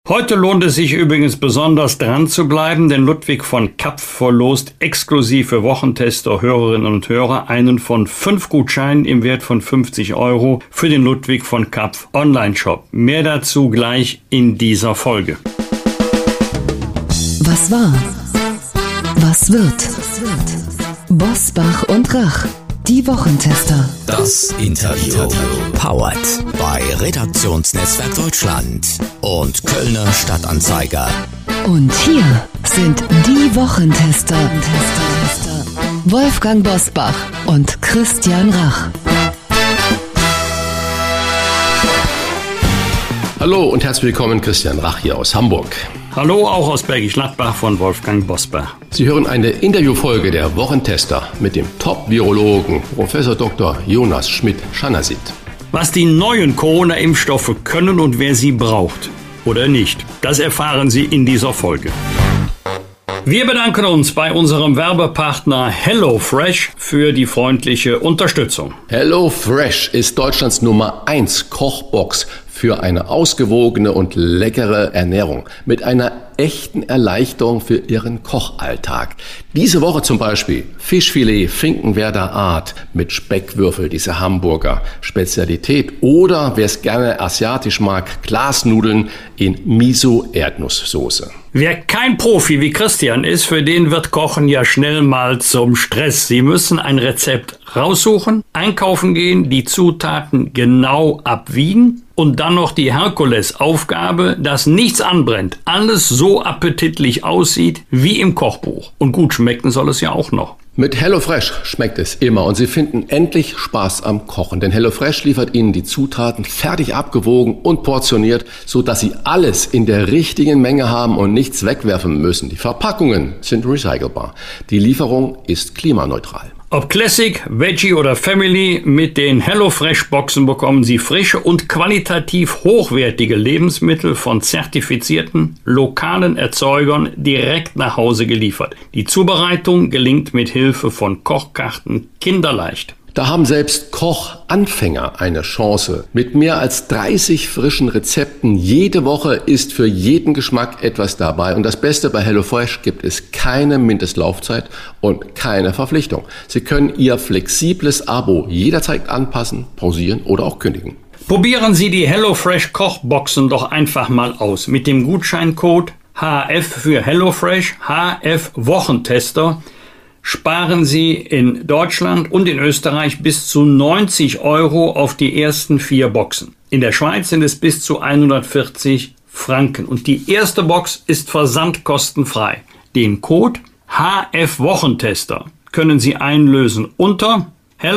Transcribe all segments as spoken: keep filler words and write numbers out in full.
Heute lohnt es sich übrigens besonders dran zu bleiben, denn Ludwig von Kapf verlost exklusiv für Wochentester, Hörerinnen und Hörer einen von fünf Gutscheinen im Wert von fünfzig Euro für den Ludwig von Kapf Online-Shop. Mehr dazu gleich in dieser Folge. Was war? Was wird? Bosbach und Rach, die Wochentester. Das Interview. Powered bei Redaktionsnetzwerk Deutschland und Kölner Stadtanzeiger. Und hier sind die Wochentester. Wolfgang Bosbach und Christian Rach. Hallo und herzlich willkommen, Christian Rach hier aus Hamburg. Hallo, auch aus Bergisch Gladbach von Wolfgang Bosbach. Sie hören eine Interviewfolge der Wochentester mit dem Top-Virologen Professor Doktor Jonas Schmidt-Schanasit. Was die neuen Corona-Impfstoffe können und wer sie braucht oder nicht, das erfahren Sie in dieser Folge. Wir bedanken uns bei unserem Werbepartner HelloFresh für die freundliche Unterstützung. HelloFresh ist Deutschlands Nummer eins Kochbox für eine ausgewogene und leckere Ernährung mit einer echten Erleichterung für Ihren Kochalltag. Diese Woche zum Beispiel Fischfilet Finkenwerder Art mit Speckwürfel, diese Hamburger Spezialität. Oder wer es gerne asiatisch mag, Glasnudeln in Miso-Erdnusssoße. Wer kein Profi wie Christian ist, für den wird Kochen ja schnell mal zum Stress. Sie müssen ein Rezept raussuchen, einkaufen gehen, die Zutaten genau abwiegen und dann noch die Herkulesaufgabe, dass nichts anbrennt, alles so appetitlich aussieht wie im Kochbuch. Und gut schmecken soll es ja auch noch. Mit HelloFresh schmeckt es immer und Sie finden endlich Spaß am Kochen. Denn HelloFresh liefert Ihnen die Zutaten fertig abgewogen und portioniert, sodass Sie alles in der richtigen Menge haben und nichts wegwerfen müssen. Die Verpackungen sind recycelbar. Die Lieferung ist klimaneutral. Ob Classic, Veggie oder Family, mit den HelloFresh-Boxen bekommen Sie frische und qualitativ hochwertige Lebensmittel von zertifizierten, lokalen Erzeugern direkt nach Hause geliefert. Die Zubereitung gelingt mit Hilfe von Kochkarten kinderleicht. Da haben selbst Kochanfänger eine Chance. Mit mehr als dreißig frischen Rezepten jede Woche ist für jeden Geschmack etwas dabei. Und das Beste bei HelloFresh gibt es keine Mindestlaufzeit und keine Verpflichtung. Sie können Ihr flexibles Abo jederzeit anpassen, pausieren oder auch kündigen. Probieren Sie die HelloFresh Kochboxen doch einfach mal aus. Mit dem Gutscheincode H F für HelloFresh, H F Wochentester, sparen Sie in Deutschland und in Österreich bis zu neunzig Euro auf die ersten vier Boxen. In der Schweiz sind es bis zu hundertvierzig Franken. Und die erste Box ist versandkostenfrei. Den Code H F Wochentester können Sie einlösen unter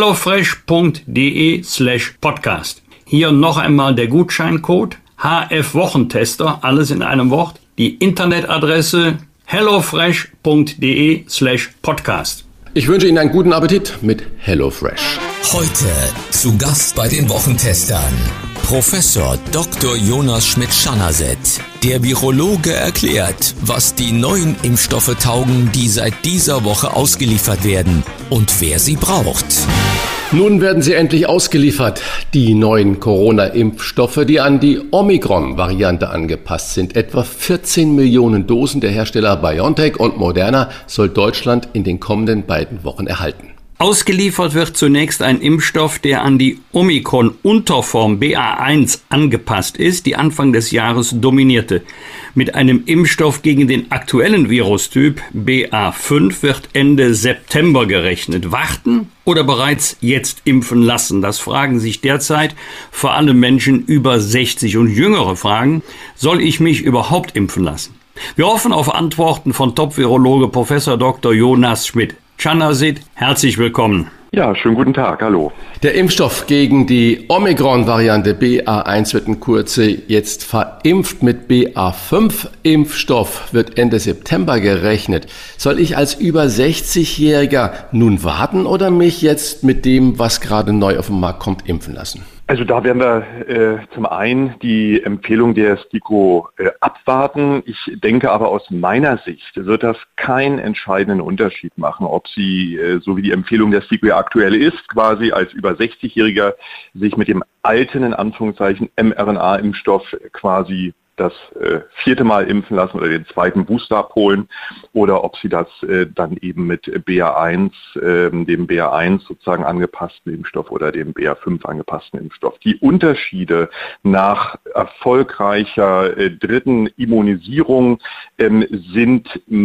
hellofresh.de slash podcast. Hier noch einmal der Gutscheincode H F Wochentester, alles in einem Wort. Die Internetadresse hellofresh.de slash podcast. Ich wünsche Ihnen einen guten Appetit mit HelloFresh. Heute zu Gast bei den Wochentestern Professor Doktor Jonas Schmidt-Schanasit. Der Virologe erklärt, was die neuen Impfstoffe taugen, die seit dieser Woche ausgeliefert werden und wer sie braucht. Nun werden sie endlich ausgeliefert, die neuen Corona-Impfstoffe, die an die Omikron-Variante angepasst sind. Etwa vierzehn Millionen Dosen der Hersteller BioNTech und Moderna soll Deutschland in den kommenden beiden Wochen erhalten. Ausgeliefert wird zunächst ein Impfstoff, der an die Omikron-Unterform B A eins angepasst ist, die Anfang des Jahres dominierte. Mit einem Impfstoff gegen den aktuellen Virustyp B A fünf wird Ende September gerechnet. Warten oder bereits jetzt impfen lassen? Das fragen sich derzeit vor allem Menschen über sechzig und Jüngere fragen, soll ich mich überhaupt impfen lassen? Wir hoffen auf Antworten von Top-Virologe Professor Doktor Jonas Schmidt-Schanasit. Herzlich willkommen. Ja, schönen guten Tag, hallo. Der Impfstoff gegen die Omikron-Variante B A eins wird in Kürze jetzt verimpft mit B A fünf. Impfstoff wird Ende September gerechnet. Soll ich als über sechzigjähriger nun warten oder mich jetzt mit dem, was gerade neu auf den Markt kommt, impfen lassen? Also da werden wir äh, zum einen die Empfehlung der STIKO äh, abwarten. Ich denke aber aus meiner Sicht wird das keinen entscheidenden Unterschied machen, ob Sie, äh, so wie die Empfehlung der STIKO ja aktuell ist, quasi als über sechzigjähriger sich mit dem alten, in Anführungszeichen, mRNA-Impfstoff quasi das äh, vierte Mal impfen lassen oder den zweiten Booster abholen oder ob sie das äh, dann eben mit B A eins, äh, dem B A eins sozusagen angepassten Impfstoff oder dem B A fünf angepassten Impfstoff. Die Unterschiede nach erfolgreicher äh, dritten Immunisierung ähm, sind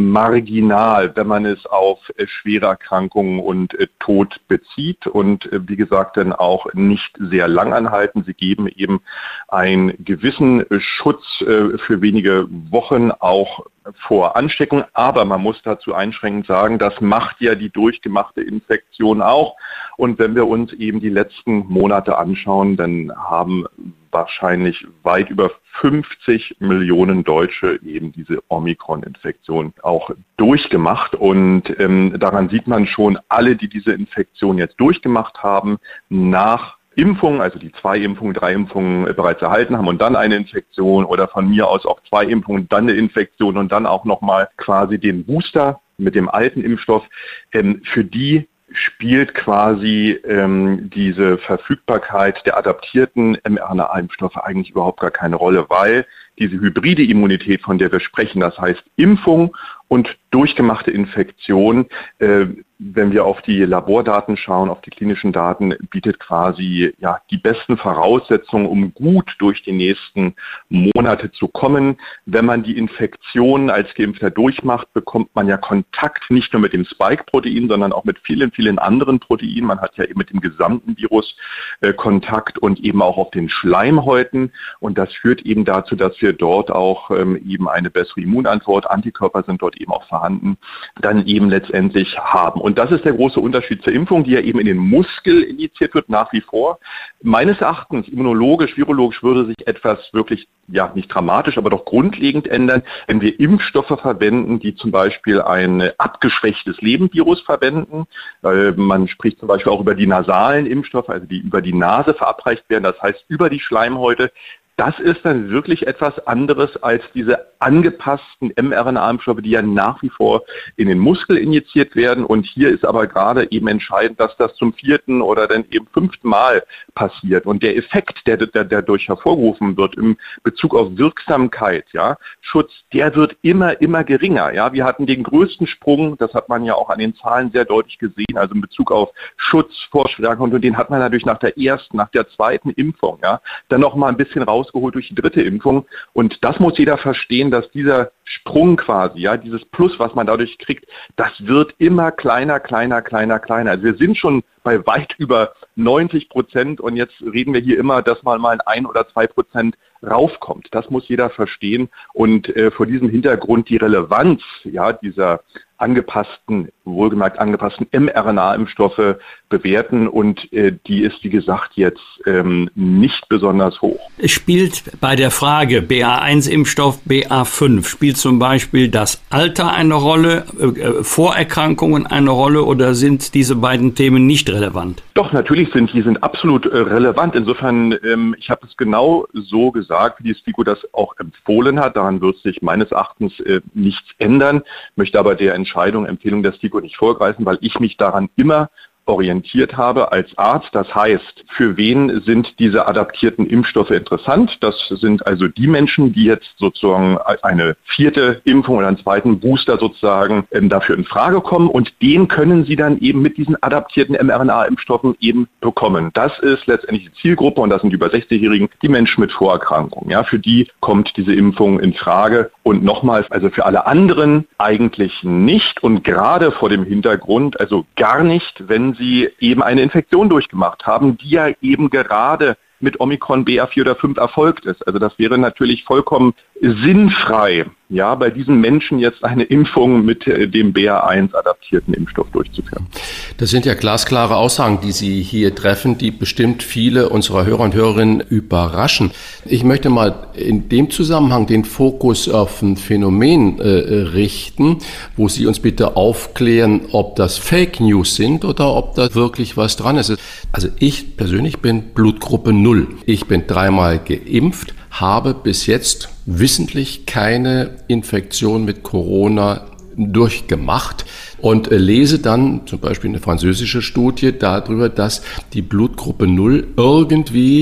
marginal, wenn man es auf äh, schwere Erkrankungen und äh, Tod bezieht und äh, wie gesagt dann auch nicht sehr lang anhalten. Sie geben eben einen gewissen äh, Schutz äh, für wenige Wochen auch vor Ansteckung, aber man muss dazu einschränkend sagen, das macht ja die durchgemachte Infektion auch. Und wenn wir uns eben die letzten Monate anschauen, dann haben wahrscheinlich weit über fünfzig Millionen Deutsche eben diese Omikron-Infektion auch durchgemacht. Und ähm, daran sieht man schon, alle, die diese Infektion jetzt durchgemacht haben, nach Impfungen, also die zwei Impfungen, drei Impfungen bereits erhalten haben und dann eine Infektion oder von mir aus auch zwei Impfungen, dann eine Infektion und dann auch nochmal quasi den Booster mit dem alten Impfstoff, ähm, für die spielt quasi ähm, diese Verfügbarkeit der adaptierten mRNA-Impfstoffe eigentlich überhaupt gar keine Rolle, weil diese hybride Immunität, von der wir sprechen, das heißt Impfung und durchgemachte Infektion, äh, wenn wir auf die Labordaten schauen, auf die klinischen Daten, bietet quasi ja die besten Voraussetzungen, um gut durch die nächsten Monate zu kommen. Wenn man die Infektion als Geimpfter durchmacht, bekommt man ja Kontakt nicht nur mit dem Spike-Protein, sondern auch mit vielen, vielen anderen Proteinen. Man hat ja eben mit dem gesamten Virus äh, Kontakt und eben auch auf den Schleimhäuten. Und das führt eben dazu, dass wir dort auch ähm, eben eine bessere Immunantwort, Antikörper sind dort eben auch vorhanden, dann eben letztendlich haben. Und das ist der große Unterschied zur Impfung, die ja eben in den Muskel injiziert wird, nach wie vor. Meines Erachtens, immunologisch, virologisch würde sich etwas wirklich, ja nicht dramatisch, aber doch grundlegend ändern, wenn wir Impfstoffe verwenden, die zum Beispiel ein abgeschwächtes Lebenvirus verwenden. Äh, man spricht zum Beispiel auch über die nasalen Impfstoffe, also die über die Nase verabreicht werden, das heißt über die Schleimhäute. Das ist dann wirklich etwas anderes als diese angepassten mRNA-Impfstoffe, die ja nach wie vor in den Muskel injiziert werden. Und hier ist aber gerade eben entscheidend, dass das zum vierten oder dann eben fünften Mal passiert. Und der Effekt, der, der, der dadurch hervorgerufen wird im Bezug auf Wirksamkeit, ja, Schutz, der wird immer, immer geringer. Ja, wir hatten den größten Sprung, das hat man ja auch an den Zahlen sehr deutlich gesehen, also in Bezug auf Schutz vor Schwerkrankheit. Und den hat man natürlich nach der ersten, nach der zweiten Impfung, ja, dann noch mal ein bisschen raus geholt durch die dritte Impfung. Und das muss jeder verstehen, dass dieser Sprung quasi, ja, dieses Plus, was man dadurch kriegt, das wird immer kleiner, kleiner, kleiner, kleiner. Also wir sind schon bei weit über neunzig Prozent und jetzt reden wir hier immer, dass man mal ein oder zwei Prozent raufkommt. Das muss jeder verstehen und äh, vor diesem Hintergrund die Relevanz, ja, dieser angepassten, wohlgemerkt angepassten mRNA-Impfstoffe bewerten und äh, die ist, wie gesagt, jetzt ähm, nicht besonders hoch. Es spielt bei der Frage B A eins Impfstoff, B A fünf, spielt zum Beispiel das Alter eine Rolle, äh, Vorerkrankungen eine Rolle oder sind diese beiden Themen nicht relevant? Doch, natürlich sind die sind absolut äh, relevant. Insofern, ähm, ich habe es genau so gesagt, wie die STIKO das auch empfohlen hat. Daran wird sich meines Erachtens äh, nichts ändern, möchte aber der Entscheidung, Empfehlung der STIKO nicht vorgreifen, weil ich mich daran immer orientiert habe als Arzt. Das heißt, für wen sind diese adaptierten Impfstoffe interessant? Das sind also die Menschen, die jetzt sozusagen eine vierte Impfung oder einen zweiten Booster sozusagen ähm, dafür in Frage kommen und den können sie dann eben mit diesen adaptierten mRNA-Impfstoffen eben bekommen. Das ist letztendlich die Zielgruppe und das sind die über sechzigjährigen, die Menschen mit Vorerkrankungen. Ja, für die kommt diese Impfung in Frage und nochmals, also für alle anderen eigentlich nicht und gerade vor dem Hintergrund, also gar nicht, wenn sie eben eine Infektion durchgemacht haben, die ja eben gerade mit Omikron B A vier oder fünf erfolgt ist. Also das wäre natürlich vollkommen sinnfrei, ja, bei diesen Menschen jetzt eine Impfung mit dem B A eins adaptierten Impfstoff durchzuführen. Das sind ja glasklare Aussagen, die Sie hier treffen, die bestimmt viele unserer Hörer und Hörerinnen überraschen. Ich möchte mal in dem Zusammenhang den Fokus auf ein Phänomen äh, richten, wo Sie uns bitte aufklären, ob das Fake News sind oder ob da wirklich was dran ist. Also ich persönlich bin Blutgruppe null. Ich bin dreimal geimpft, habe bis jetzt wissentlich keine Infektion mit Corona durchgemacht und lese dann zum Beispiel eine französische Studie darüber, dass die Blutgruppe null irgendwie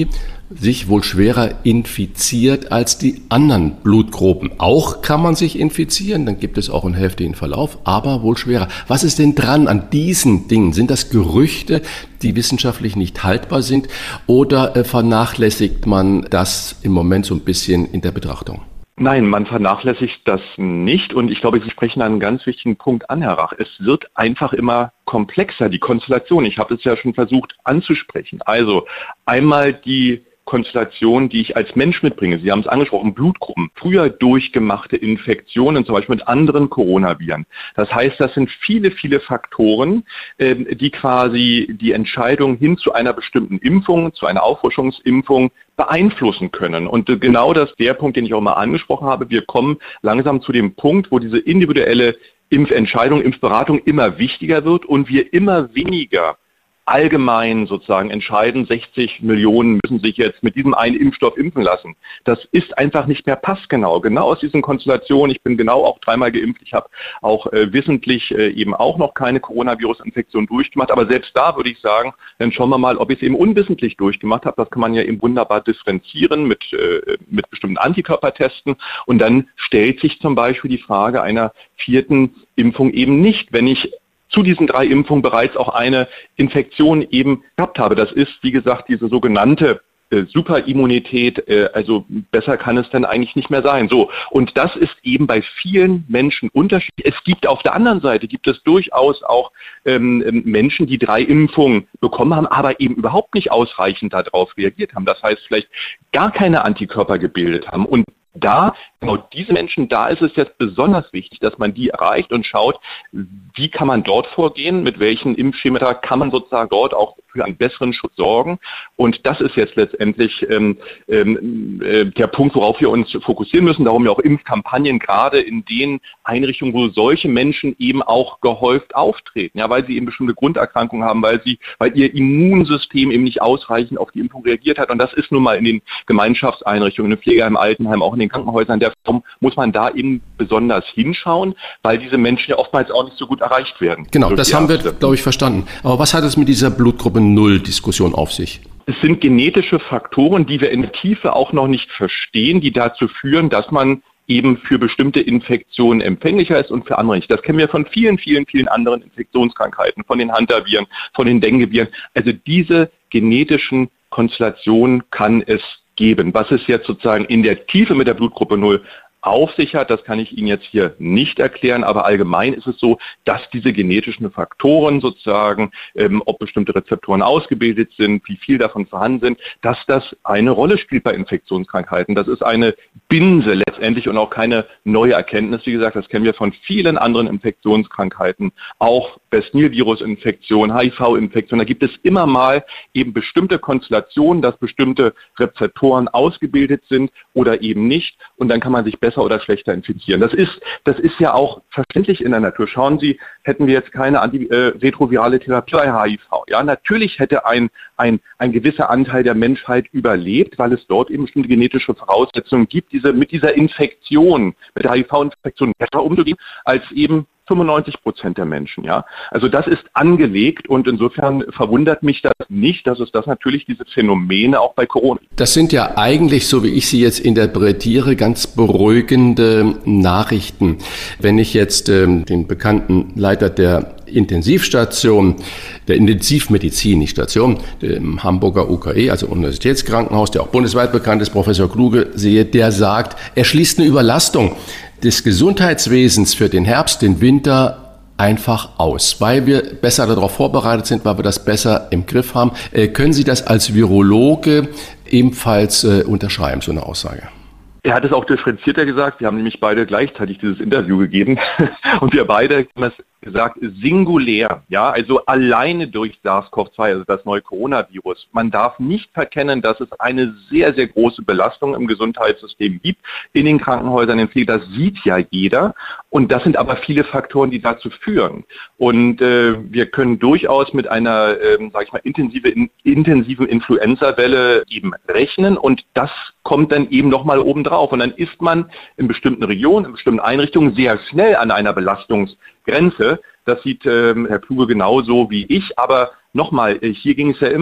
sich wohl schwerer infiziert als die anderen Blutgruppen. Auch kann man sich infizieren, dann gibt es auch einen heftigen Verlauf, aber wohl schwerer. Was ist denn dran an diesen Dingen? Sind das Gerüchte, die wissenschaftlich nicht haltbar sind, oder äh, vernachlässigt man das im Moment so ein bisschen in der Betrachtung? Nein, man vernachlässigt das nicht und ich glaube, Sie sprechen einen ganz wichtigen Punkt an, Herr Rach. Es wird einfach immer komplexer, die Konstellation. Ich habe es ja schon versucht anzusprechen. Also einmal die Konstellation, die ich als Mensch mitbringe. Sie haben es angesprochen, Blutgruppen, früher durchgemachte Infektionen, zum Beispiel mit anderen Coronaviren. Das heißt, das sind viele, viele Faktoren, die quasi die Entscheidung hin zu einer bestimmten Impfung, zu einer Auffrischungsimpfung beeinflussen können. Und genau das ist der Punkt, den ich auch mal angesprochen habe. Wir kommen langsam zu dem Punkt, wo diese individuelle Impfentscheidung, Impfberatung immer wichtiger wird und wir immer weniger allgemein sozusagen entscheiden, sechzig Millionen müssen sich jetzt mit diesem einen Impfstoff impfen lassen. Das ist einfach nicht mehr passgenau. Genau aus diesen Konstellationen, ich bin genau auch dreimal geimpft, ich habe auch äh, wissentlich äh, eben auch noch keine Coronavirus-Infektion durchgemacht, aber selbst da würde ich sagen, dann schauen wir mal, ob ich es eben unwissentlich durchgemacht habe. Das kann man ja eben wunderbar differenzieren mit, äh, mit bestimmten Antikörpertesten und dann stellt sich zum Beispiel die Frage einer vierten Impfung eben nicht, wenn ich zu diesen drei Impfungen bereits auch eine Infektion eben gehabt habe. Das ist, wie gesagt, diese sogenannte äh, Superimmunität, äh, also besser kann es dann eigentlich nicht mehr sein. So, und das ist eben bei vielen Menschen unterschiedlich. Es gibt auf der anderen Seite, gibt es durchaus auch ähm, Menschen, die drei Impfungen bekommen haben, aber eben überhaupt nicht ausreichend darauf reagiert haben. Das heißt, vielleicht gar keine Antikörper gebildet haben. Und da, genau diese Menschen, da ist es jetzt besonders wichtig, dass man die erreicht und schaut, wie kann man dort vorgehen, mit welchen Impfschemata kann man sozusagen dort auch für einen besseren Schutz sorgen. Und das ist jetzt letztendlich ähm, ähm, äh, der Punkt, worauf wir uns fokussieren müssen. Darum ja auch Impfkampagnen, gerade in den Einrichtungen, wo solche Menschen eben auch gehäuft auftreten, ja, weil sie eben bestimmte Grunderkrankungen haben, weil sie, weil ihr Immunsystem eben nicht ausreichend auf die Impfung reagiert hat. Und das ist nun mal in den Gemeinschaftseinrichtungen, in Pflegeheim, Altenheim, auch in den Krankenhäusern, der Form muss man da eben besonders hinschauen, weil diese Menschen ja oftmals auch nicht so gut erreicht werden. Genau, das haben wir, glaube ich, verstanden. Aber was hat es mit dieser Blutgruppe null Diskussion auf sich? Es sind genetische Faktoren, die wir in der Tiefe auch noch nicht verstehen, die dazu führen, dass man eben für bestimmte Infektionen empfänglicher ist und für andere nicht. Das kennen wir von vielen, vielen, vielen anderen Infektionskrankheiten, von den Hantaviren, von den Dengueviren. Also diese genetischen Konstellationen kann es geben. Was es jetzt sozusagen in der Tiefe mit der Blutgruppe null auf sich hat, das kann ich Ihnen jetzt hier nicht erklären, aber allgemein ist es so, dass diese genetischen Faktoren sozusagen, ähm, ob bestimmte Rezeptoren ausgebildet sind, wie viel davon vorhanden sind, dass das eine Rolle spielt bei Infektionskrankheiten. Das ist eine Binse letztendlich und auch keine neue Erkenntnis. Wie gesagt, das kennen wir von vielen anderen Infektionskrankheiten, auch West-Nil-Virus-Infektion, H I V-Infektion. Da gibt es immer mal eben bestimmte Konstellationen, dass bestimmte Rezeptoren ausgebildet sind oder eben nicht und dann kann man sich besser oder schlechter infizieren. Das ist, das ist ja auch verständlich in der Natur. Schauen Sie, hätten wir jetzt keine anti, äh, retrovirale Therapie bei H I V. Ja, natürlich hätte ein, ein, ein gewisser Anteil der Menschheit überlebt, weil es dort eben bestimmte genetische Voraussetzungen gibt, diese, mit dieser Infektion, mit der H I V-Infektion besser umzugehen, als eben fünfundneunzig Prozent der Menschen, ja. Also das ist angelegt und insofern verwundert mich das nicht, dass es das natürlich diese Phänomene auch bei Corona. Das sind ja eigentlich, so wie ich sie jetzt interpretiere, ganz beruhigende Nachrichten. Wenn ich jetzt ähm, den bekannten Leiter der Intensivstation, der Intensivmedizin, nicht Station, dem Hamburger U K E, also Universitätskrankenhaus, der auch bundesweit bekannt ist, Professor Kluge, sehe, der sagt, er schließt eine Überlastung des Gesundheitswesens für den Herbst, den Winter einfach aus, weil wir besser darauf vorbereitet sind, weil wir das besser im Griff haben. Äh, können Sie das als Virologe ebenfalls äh, unterschreiben, so eine Aussage? Er hat es auch differenzierter gesagt. Wir haben nämlich beide gleichzeitig dieses Interview gegeben und wir beide haben das gesagt, singulär, ja, also alleine durch SARS-C o V zwei, also das neue Coronavirus. Man darf nicht verkennen, dass es eine sehr, sehr große Belastung im Gesundheitssystem gibt, in den Krankenhäusern, in den Pflegen, das sieht ja jeder. Und das sind aber viele Faktoren, die dazu führen. Und äh, wir können durchaus mit einer, ähm, sage ich mal, intensive, in, intensiven Influenza-Welle eben rechnen und das kommt dann eben nochmal obendrauf. Und dann ist man in bestimmten Regionen, in bestimmten Einrichtungen sehr schnell an einer Belastungsgrenze. Das sieht ähm, Herr Kluge genauso wie ich. Aber nochmal, hier ging es ja immer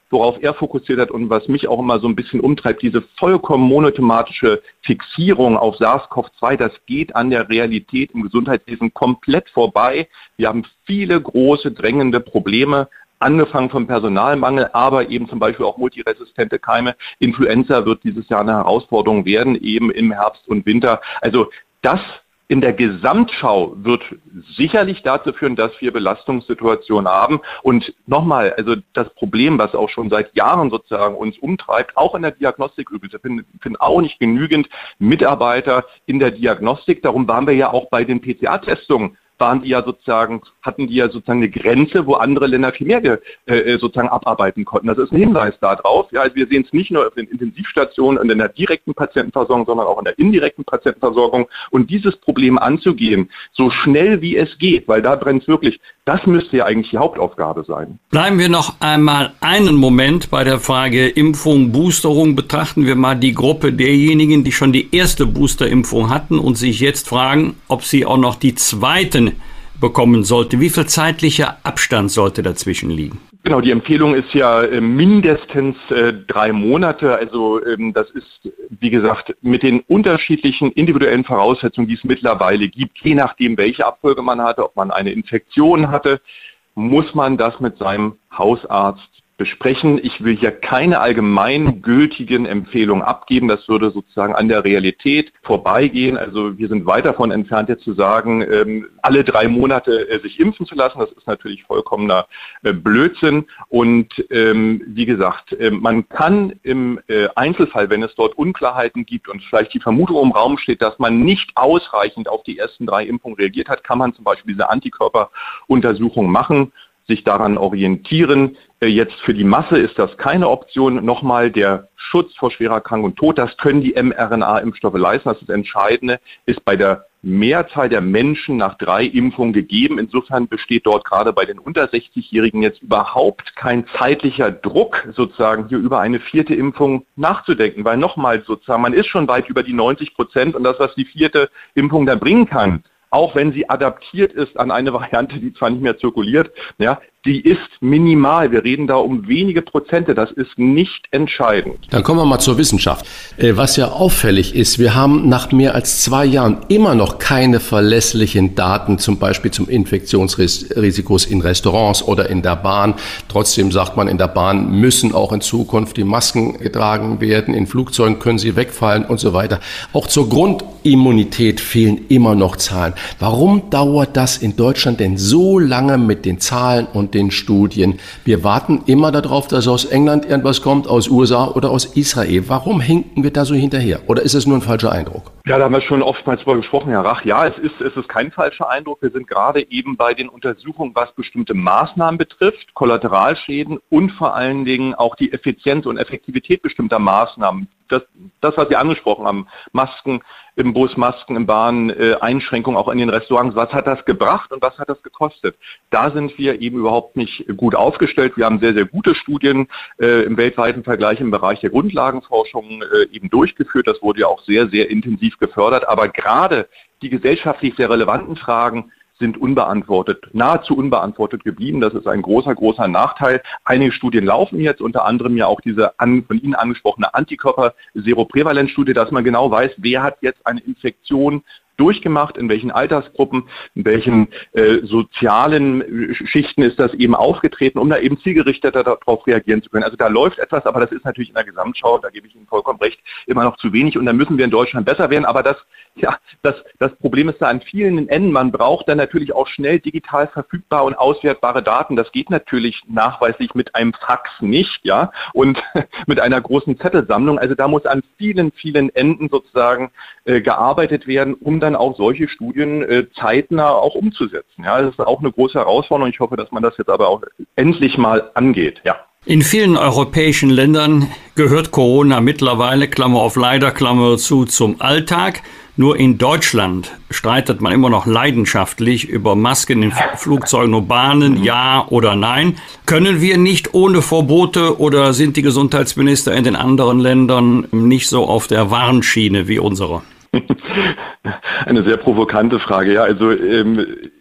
worauf er fokussiert hat und was mich auch immer so ein bisschen umtreibt, diese vollkommen monothematische Fixierung auf SARS-C o V zwei, das geht an der Realität im Gesundheitswesen komplett vorbei. Wir haben viele große, drängende Probleme, angefangen vom Personalmangel, aber eben zum Beispiel auch multiresistente Keime. Influenza wird dieses Jahr eine Herausforderung werden, eben im Herbst und Winter. Also das in der Gesamtschau wird sicherlich dazu führen, dass wir Belastungssituationen haben. Und nochmal, also das Problem, was auch schon seit Jahren sozusagen uns umtreibt, auch in der Diagnostik übrigens, wir finden, finden auch nicht genügend Mitarbeiter in der Diagnostik. Darum waren wir ja auch bei den P C R-Testungen. waren die ja sozusagen, hatten die ja sozusagen eine Grenze, wo andere Länder viel mehr ge, äh, sozusagen abarbeiten konnten. Das ist ein Hinweis darauf. Ja, also wir sehen es nicht nur auf den Intensivstationen und in der direkten Patientenversorgung, sondern auch in der indirekten Patientenversorgung. Und dieses Problem anzugehen, so schnell wie es geht, weil da brennt es wirklich, das müsste ja eigentlich die Hauptaufgabe sein. Bleiben wir noch einmal einen Moment bei der Frage Impfung, Boosterung. Betrachten wir mal die Gruppe derjenigen, die schon die erste Boosterimpfung hatten und sich jetzt fragen, ob sie auch noch die zweiten bekommen sollte. Wie viel zeitlicher Abstand sollte dazwischen liegen? Genau, die Empfehlung ist ja äh, mindestens äh, drei Monate. Also ähm, das ist, wie gesagt, mit den unterschiedlichen individuellen Voraussetzungen, die es mittlerweile gibt, je nachdem, welche Abfolge man hatte, ob man eine Infektion hatte, muss man das mit seinem Hausarzt besprechen. Ich will hier keine allgemeingültigen Empfehlungen abgeben. Das würde sozusagen an der Realität vorbeigehen. Also wir sind weit davon entfernt, jetzt zu sagen, ähm, alle drei Monate äh, sich impfen zu lassen. Das ist natürlich vollkommener äh, Blödsinn. Und ähm, wie gesagt, äh, man kann im äh, Einzelfall, wenn es dort Unklarheiten gibt und vielleicht die Vermutung im Raum steht, dass man nicht ausreichend auf die ersten drei Impfungen reagiert hat, kann man zum Beispiel diese Antikörperuntersuchung machen, sich daran orientieren. Jetzt für die Masse ist das keine Option. Nochmal der Schutz vor schwerer Erkrankung und Tod, das können die mRNA-Impfstoffe leisten. Das ist das Entscheidende, ist bei der Mehrzahl der Menschen nach drei Impfungen gegeben. Insofern besteht dort gerade bei den unter sechzig-Jährigen jetzt überhaupt kein zeitlicher Druck, sozusagen hier über eine vierte Impfung nachzudenken. Weil nochmal sozusagen, man ist schon weit über die neunzig Prozent und das, was die vierte Impfung da bringen kann, auch wenn sie adaptiert ist an eine Variante, die zwar nicht mehr zirkuliert, ja, die ist minimal. Wir reden da um wenige Prozente. Das ist nicht entscheidend. Dann kommen wir mal zur Wissenschaft. Was ja auffällig ist, wir haben nach mehr als zwei Jahren immer noch keine verlässlichen Daten, zum Beispiel zum Infektionsrisikos in Restaurants oder in der Bahn. Trotzdem sagt man, in der Bahn müssen auch in Zukunft die Masken getragen werden. In Flugzeugen können sie wegfallen und so weiter. Auch zur Grundimmunität fehlen immer noch Zahlen. Warum dauert das in Deutschland denn so lange mit den Zahlen und den Studien? Wir warten immer darauf, dass aus England irgendwas kommt, aus U S A oder aus Israel. Warum hinken wir da so hinterher? Oder ist es nur ein falscher Eindruck? Ja, da haben wir schon oftmals drüber gesprochen, Herr Rach. Ja, es ist, es ist kein falscher Eindruck. Wir sind gerade eben bei den Untersuchungen, was bestimmte Maßnahmen betrifft, Kollateralschäden und vor allen Dingen auch die Effizienz und Effektivität bestimmter Maßnahmen. Das, das, was Sie angesprochen haben, Masken im Bus, Masken im Bahn, äh, Einschränkungen auch in den Restaurants, was hat das gebracht und was hat das gekostet? Da sind wir eben überhaupt nicht gut aufgestellt. Wir haben sehr, sehr gute Studien äh, im weltweiten Vergleich im Bereich der Grundlagenforschung äh, eben durchgeführt. Das wurde ja auch sehr, sehr intensiv gefördert. Aber gerade die gesellschaftlich sehr relevanten Fragen sind unbeantwortet, nahezu unbeantwortet geblieben. Das ist ein großer, großer Nachteil. Einige Studien laufen jetzt, unter anderem ja auch diese an, von Ihnen angesprochene Antikörper-Seroprävalenzstudie, dass man genau weiß, wer hat jetzt eine Infektion durchgemacht, in welchen Altersgruppen, in welchen äh, sozialen Schichten ist das eben aufgetreten, um da eben zielgerichteter darauf reagieren zu können. Also da läuft etwas, aber das ist natürlich in der Gesamtschau, da gebe ich Ihnen vollkommen recht, immer noch zu wenig und da müssen wir in Deutschland besser werden. Aber das, ja, das, das Problem ist da an vielen Enden. Man braucht dann natürlich auch schnell digital verfügbare und auswertbare Daten. Das geht natürlich nachweislich mit einem Fax nicht, ja, und mit einer großen Zettelsammlung. Also da muss an vielen, vielen Enden sozusagen äh, gearbeitet werden, um dann auch solche Studien äh, zeitnah auch umzusetzen. Ja, das ist auch eine große Herausforderung. Ich hoffe, dass man das jetzt aber auch endlich mal angeht. Ja. In vielen europäischen Ländern gehört Corona mittlerweile, Klammer auf leider, Klammer zu, zum Alltag. Nur in Deutschland streitet man immer noch leidenschaftlich über Masken in Flugzeugen und Bahnen, ja oder nein. Können wir nicht ohne Verbote oder sind die Gesundheitsminister in den anderen Ländern nicht so auf der Warnschiene wie unsere? Eine sehr provokante Frage. Ja, also ähm,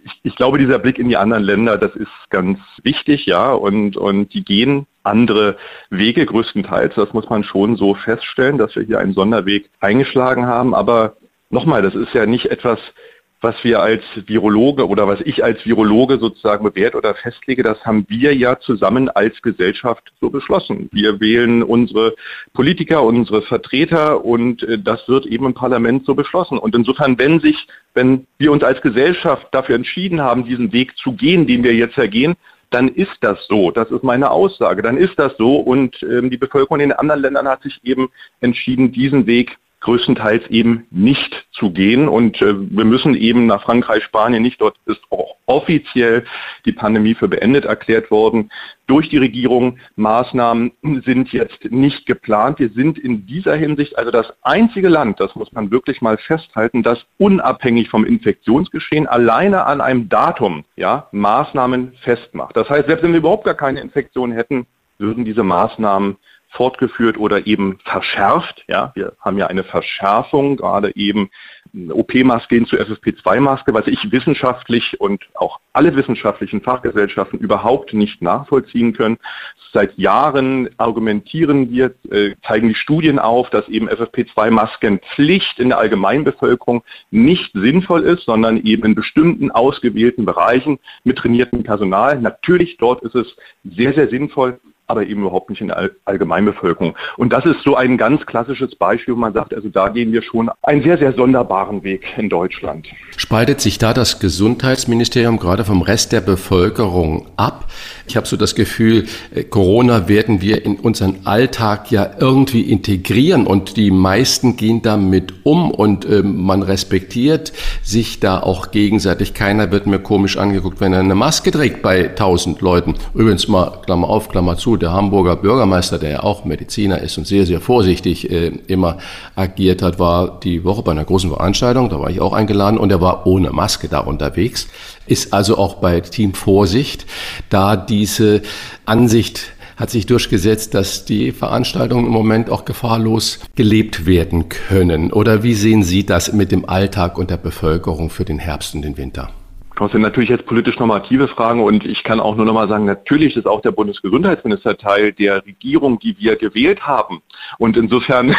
ich, ich glaube, dieser Blick in die anderen Länder, das ist ganz wichtig, ja, und, und die gehen andere Wege größtenteils. Das muss man schon so feststellen, dass wir hier einen Sonderweg eingeschlagen haben. Aber nochmal, das ist ja nicht etwas, was wir als Virologe oder was ich als Virologe sozusagen bewerte oder festlege, das haben wir ja zusammen als Gesellschaft so beschlossen. Wir wählen unsere Politiker, unsere Vertreter und das wird eben im Parlament so beschlossen. Und insofern, wenn sich, wenn wir uns als Gesellschaft dafür entschieden haben, diesen Weg zu gehen, den wir jetzt ja gehen, dann ist das so. Das ist meine Aussage. Dann ist das so und ähm, die Bevölkerung in den anderen Ländern hat sich eben entschieden, diesen Weg größtenteils eben nicht zu gehen. Und äh, wir müssen eben nach Frankreich, Spanien nicht. Dort ist auch offiziell die Pandemie für beendet erklärt worden durch die Regierung. Maßnahmen sind jetzt nicht geplant. Wir sind in dieser Hinsicht also das einzige Land, das muss man wirklich mal festhalten, das unabhängig vom Infektionsgeschehen alleine an einem Datum ja, Maßnahmen festmacht. Das heißt, selbst wenn wir überhaupt gar keine Infektion hätten, würden diese Maßnahmen fortgeführt oder eben verschärft. Ja, wir haben ja eine Verschärfung, gerade eben O P-Maske hin zur F F P zwei Maske, was ich wissenschaftlich und auch alle wissenschaftlichen Fachgesellschaften überhaupt nicht nachvollziehen können. Seit Jahren argumentieren wir, äh, zeigen die Studien auf, dass eben F F P zwei Maskenpflicht in der Allgemeinbevölkerung nicht sinnvoll ist, sondern eben in bestimmten ausgewählten Bereichen mit trainiertem Personal. Natürlich, dort ist es sehr, sehr sinnvoll, aber eben überhaupt nicht in der Allgemeinbevölkerung. Und das ist so ein ganz klassisches Beispiel, wo man sagt, also da gehen wir schon einen sehr, sehr sonderbaren Weg in Deutschland. Spaltet sich da das Gesundheitsministerium gerade vom Rest der Bevölkerung ab? Ich habe so das Gefühl, Corona werden wir in unseren Alltag ja irgendwie integrieren und die meisten gehen damit um und äh, man respektiert sich da auch gegenseitig. Keiner wird mir komisch angeguckt, wenn er eine Maske trägt bei tausend Leuten. Übrigens mal, Klammer auf, Klammer zu, der Hamburger Bürgermeister, der ja auch Mediziner ist und sehr, sehr vorsichtig äh, immer agiert hat, war die Woche bei einer großen Veranstaltung, da war ich auch eingeladen und er war ohne Maske da unterwegs. Ist also auch bei Team Vorsicht, da diese Ansicht hat sich durchgesetzt, dass die Veranstaltungen im Moment auch gefahrlos gelebt werden können. Oder wie sehen Sie das mit dem Alltag und der Bevölkerung für den Herbst und den Winter? Das sind natürlich jetzt politisch normative Fragen und ich kann auch nur noch mal sagen, natürlich ist auch der Bundesgesundheitsminister Teil der Regierung, die wir gewählt haben. Und insofern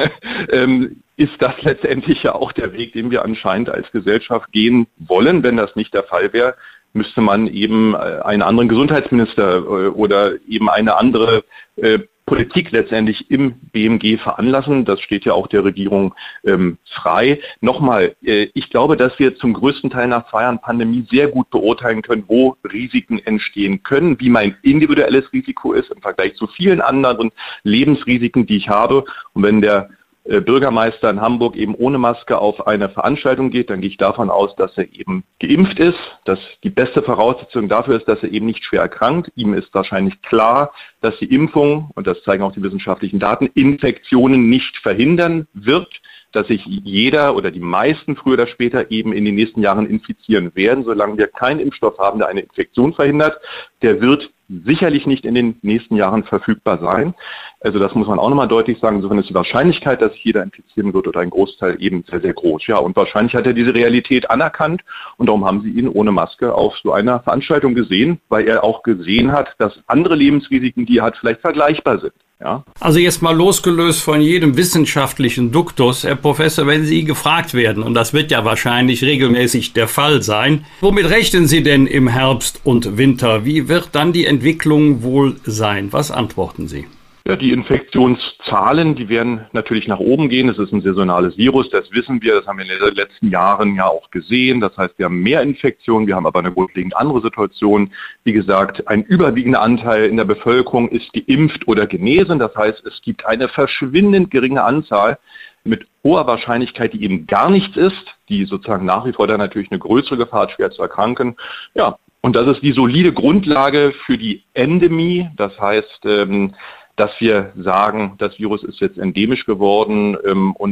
ähm, ist das letztendlich ja auch der Weg, den wir anscheinend als Gesellschaft gehen wollen. Wenn das nicht der Fall wäre, müsste man eben einen anderen Gesundheitsminister oder eben eine andere äh, Politik letztendlich im B M G veranlassen. Das steht ja auch der Regierung ähm, frei. Nochmal, äh, ich glaube, dass wir zum größten Teil nach zwei Jahren Pandemie sehr gut beurteilen können, wo Risiken entstehen können, wie mein individuelles Risiko ist im Vergleich zu vielen anderen Lebensrisiken, die ich habe. Und wenn der Bürgermeister in Hamburg eben ohne Maske auf eine Veranstaltung geht, dann gehe ich davon aus, dass er eben geimpft ist, dass die beste Voraussetzung dafür ist, dass er eben nicht schwer erkrankt. Ihm ist wahrscheinlich klar, dass die Impfung, und das zeigen auch die wissenschaftlichen Daten, Infektionen nicht verhindern wird, dass sich jeder oder die meisten früher oder später eben in den nächsten Jahren infizieren werden. Solange wir keinen Impfstoff haben, der eine Infektion verhindert, der wird sicherlich nicht in den nächsten Jahren verfügbar sein. Also das muss man auch nochmal deutlich sagen. Insofern ist die Wahrscheinlichkeit, dass sich jeder infizieren wird oder ein Großteil eben sehr, sehr groß. Ja, und wahrscheinlich hat er diese Realität anerkannt und darum haben sie ihn ohne Maske auf so einer Veranstaltung gesehen, weil er auch gesehen hat, dass andere Lebensrisiken, die er hat, vielleicht vergleichbar sind. Ja. Also jetzt mal losgelöst von jedem wissenschaftlichen Duktus, Herr Professor, wenn Sie gefragt werden, und das wird ja wahrscheinlich regelmäßig der Fall sein, womit rechnen Sie denn im Herbst und Winter? Wie wird dann die Entwicklung wohl sein? Was antworten Sie? Ja, die Infektionszahlen, die werden natürlich nach oben gehen. Es ist ein saisonales Virus, das wissen wir, das haben wir in den letzten Jahren ja auch gesehen. Das heißt, wir haben mehr Infektionen, wir haben aber eine grundlegend andere Situation. Wie gesagt, ein überwiegender Anteil in der Bevölkerung ist geimpft oder genesen. Das heißt, es gibt eine verschwindend geringe Anzahl mit hoher Wahrscheinlichkeit, die eben gar nichts ist, die sozusagen nach wie vor dann natürlich eine größere Gefahr hat, schwer zu erkranken. Ja, und das ist die solide Grundlage für die Endemie. Das heißt, ähm, dass wir sagen, das Virus ist jetzt endemisch geworden ähm, und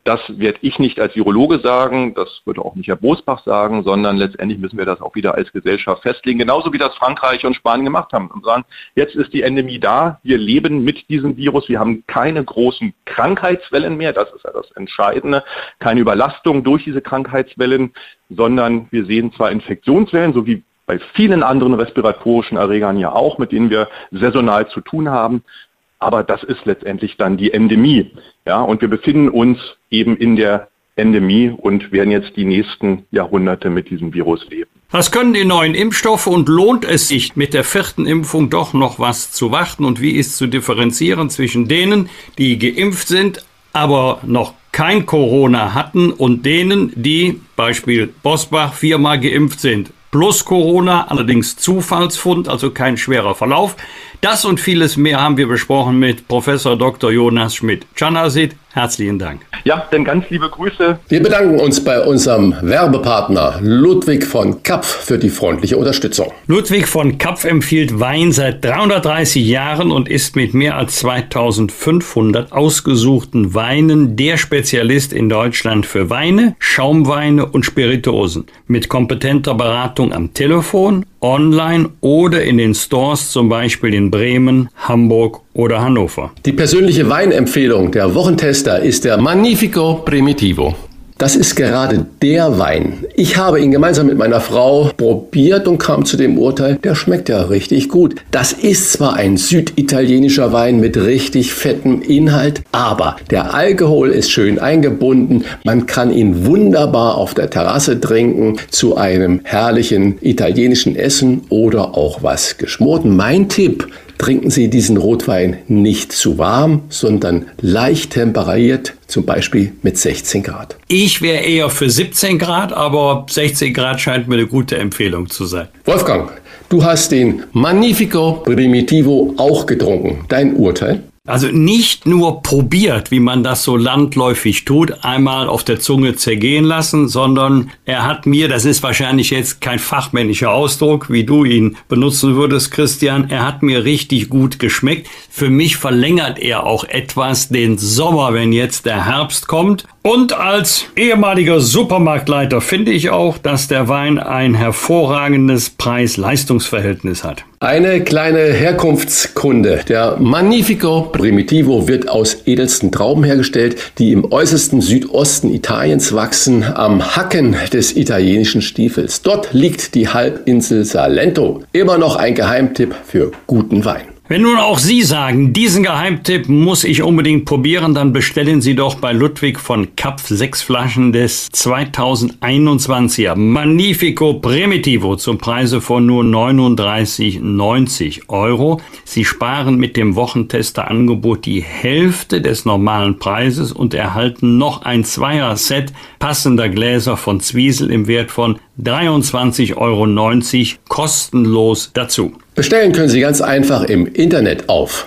Das werde ich nicht als Virologe sagen, das würde auch nicht Herr Bosbach sagen, sondern letztendlich müssen wir das auch wieder als Gesellschaft festlegen, genauso wie das Frankreich und Spanien gemacht haben und sagen, jetzt ist die Endemie da, wir leben mit diesem Virus, wir haben keine großen Krankheitswellen mehr, das ist ja das Entscheidende, keine Überlastung durch diese Krankheitswellen, sondern wir sehen zwar Infektionswellen, so wie bei vielen anderen respiratorischen Erregern ja auch, mit denen wir saisonal zu tun haben, aber das ist letztendlich dann die Endemie. Ja, und wir befinden uns eben in der Endemie und werden jetzt die nächsten Jahrhunderte mit diesem Virus leben. Was können die neuen Impfstoffe und lohnt es sich mit der vierten Impfung doch noch was zu warten? Und wie ist zu differenzieren zwischen denen, die geimpft sind, aber noch kein Corona hatten und denen, die, Beispiel Bosbach, viermal geimpft sind? Plus Corona, allerdings Zufallsfund, also kein schwerer Verlauf. Das und vieles mehr haben wir besprochen mit Professor Doktor Jonas Schmidt-Czarnaseth. Herzlichen Dank. Ja, dann ganz liebe Grüße. Wir bedanken uns bei unserem Werbepartner Ludwig von Kapf für die freundliche Unterstützung. Ludwig von Kapf empfiehlt Wein seit dreihundertdreißig Jahren und ist mit mehr als zweitausendfünfhundert ausgesuchten Weinen der Spezialist in Deutschland für Weine, Schaumweine und Spirituosen. Mit kompetenter Beratung am Telefon, online oder in den Stores, zum Beispiel in Bremen, Hamburg oder Hannover. Die persönliche Weinempfehlung der Wochentester ist der Magnifico Primitivo. Das ist gerade der Wein. Ich habe ihn gemeinsam mit meiner Frau probiert und kam zu dem Urteil, der schmeckt ja richtig gut. Das ist zwar ein süditalienischer Wein mit richtig fettem Inhalt, aber der Alkohol ist schön eingebunden. Man kann ihn wunderbar auf der Terrasse trinken, zu einem herrlichen italienischen Essen oder auch was geschmorten. Mein Tipp: Trinken Sie diesen Rotwein nicht zu warm, sondern leicht temperiert, zum Beispiel mit sechzehn Grad. Ich wäre eher für siebzehn Grad, aber sechzehn Grad scheint mir eine gute Empfehlung zu sein. Wolfgang, du hast den Magnifico Primitivo auch getrunken. Dein Urteil? Also nicht nur probiert, wie man das so landläufig tut, einmal auf der Zunge zergehen lassen, sondern er hat mir, das ist wahrscheinlich jetzt kein fachmännischer Ausdruck, wie du ihn benutzen würdest, Christian, er hat mir richtig gut geschmeckt. Für mich verlängert er auch etwas den Sommer, wenn jetzt der Herbst kommt. Und als ehemaliger Supermarktleiter finde ich auch, dass der Wein ein hervorragendes Preis-Leistungs-Verhältnis hat. Eine kleine Herkunftskunde. Der Magnifico Primitivo wird aus edelsten Trauben hergestellt, die im äußersten Südosten Italiens wachsen, am Hacken des italienischen Stiefels. Dort liegt die Halbinsel Salento. Immer noch ein Geheimtipp für guten Wein. Wenn nun auch Sie sagen, diesen Geheimtipp muss ich unbedingt probieren, dann bestellen Sie doch bei Ludwig von Kapf sechs Flaschen des zweitausendeinundzwanziger Magnifico Primitivo zum Preise von nur neununddreißig neunzig Euro. Sie sparen mit dem Wochentester-Angebot die Hälfte des normalen Preises und erhalten noch ein Zweier-Set passender Gläser von Zwiesel im Wert von dreiundzwanzig Euro neunzig kostenlos dazu. Bestellen können Sie ganz einfach im Internet auf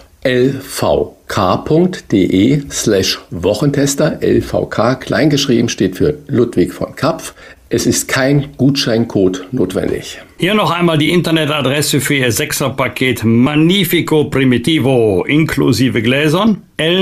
lvk.de slash Wochentester. L V K kleingeschrieben steht für Ludwig von Kapf. Es ist kein Gutscheincode notwendig. Hier noch einmal die Internetadresse für Ihr Sechser-Paket Magnifico Primitivo inklusive Gläsern.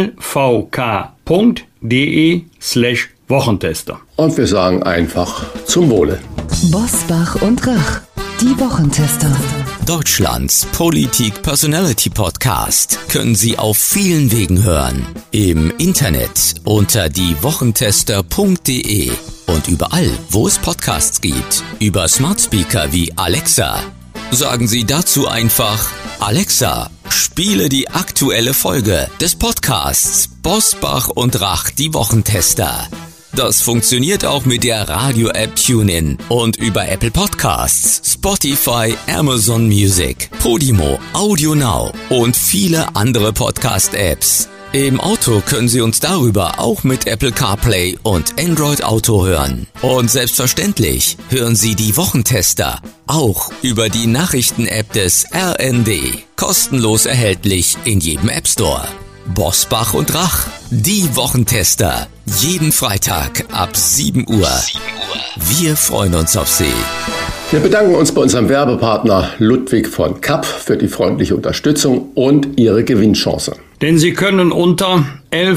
lvk.de slash Wochentester. Und wir sagen einfach zum Wohle. Bosbach und Rach, die Wochentester. Deutschlands Politik-Personality-Podcast können Sie auf vielen Wegen hören. Im Internet unter diewochentester punkt de und überall, wo es Podcasts gibt. Über Smart Speaker wie Alexa. Sagen Sie dazu einfach: Alexa, spiele die aktuelle Folge des Podcasts Bosbach und Rach, die Wochentester. Das funktioniert auch mit der Radio-App TuneIn und über Apple Podcasts, Spotify, Amazon Music, Podimo, Audio Now und viele andere Podcast-Apps. Im Auto können Sie uns darüber auch mit Apple CarPlay und Android Auto hören. Und selbstverständlich hören Sie die Wochentester auch über die Nachrichten-App des R N D. Kostenlos erhältlich in jedem App Store. Bosbach und Rach, die Wochentester. Jeden Freitag ab sieben Uhr. Wir freuen uns auf Sie. Wir bedanken uns bei unserem Werbepartner Ludwig von Kapf für die freundliche Unterstützung und Ihre Gewinnchance. Denn Sie können unter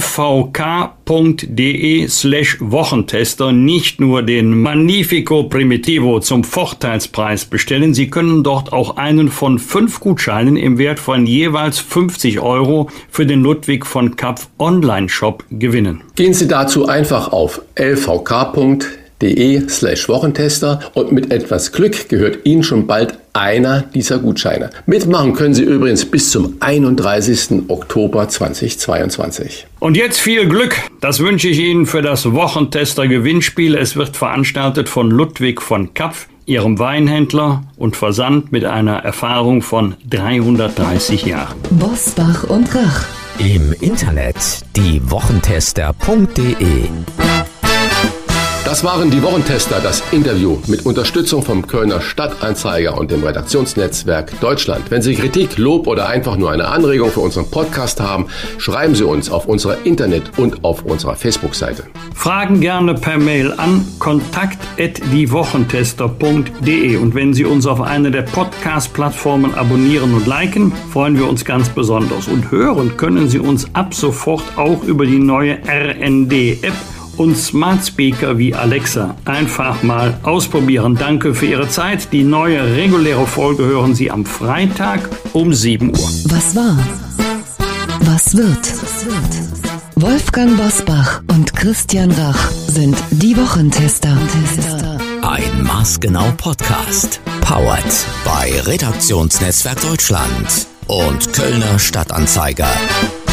lvk.de slash Wochentester nicht nur den Magnifico Primitivo zum Vorteilspreis bestellen, Sie können dort auch einen von fünf Gutscheinen im Wert von jeweils fünfzig Euro für den Ludwig von Kapf Online-Shop gewinnen. Gehen Sie dazu einfach auf lvk.de slash Wochentester und mit etwas Glück gehört Ihnen schon bald einer dieser Gutscheine. Mitmachen können Sie übrigens bis zum einunddreißigsten Oktober zweitausendzweiundzwanzig. Und jetzt viel Glück, das wünsche ich Ihnen für das Wochentester-Gewinnspiel. Es wird veranstaltet von Ludwig von Kapf, Ihrem Weinhändler und Versand mit einer Erfahrung von dreihundertdreißig Jahren. Bosbach und Rach. Im Internet die wochentester punkt de. Das waren die Wochentester, das Interview mit Unterstützung vom Kölner Stadtanzeiger und dem Redaktionsnetzwerk Deutschland. Wenn Sie Kritik, Lob oder einfach nur eine Anregung für unseren Podcast haben, schreiben Sie uns auf unserer Internet- und auf unserer Facebook-Seite. Fragen gerne per Mail an kontakt at diewochentester punkt de. Und wenn Sie uns auf einer der Podcast-Plattformen abonnieren und liken, freuen wir uns ganz besonders. Und hören können Sie uns ab sofort auch über die neue R N D-App und Smart Speaker wie Alexa. Einfach mal ausprobieren. Danke für Ihre Zeit. Die neue reguläre Folge hören Sie am Freitag um sieben Uhr. Was war? Was wird? Wolfgang Bosbach und Christian Rach sind die Wochentester. Ein Maßgenau Podcast. Powered bei Redaktionsnetzwerk Deutschland und Kölner Stadtanzeiger.